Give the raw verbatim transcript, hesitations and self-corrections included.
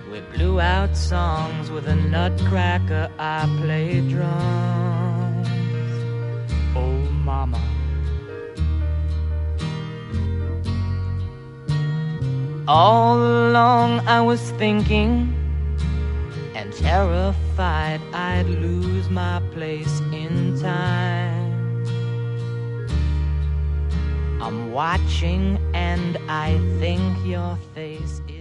We blew out songs with a nutcracker, I played drums. Oh mama, all along I was thinking and terrified I'd lose my place in time. I'm watching and I think your face is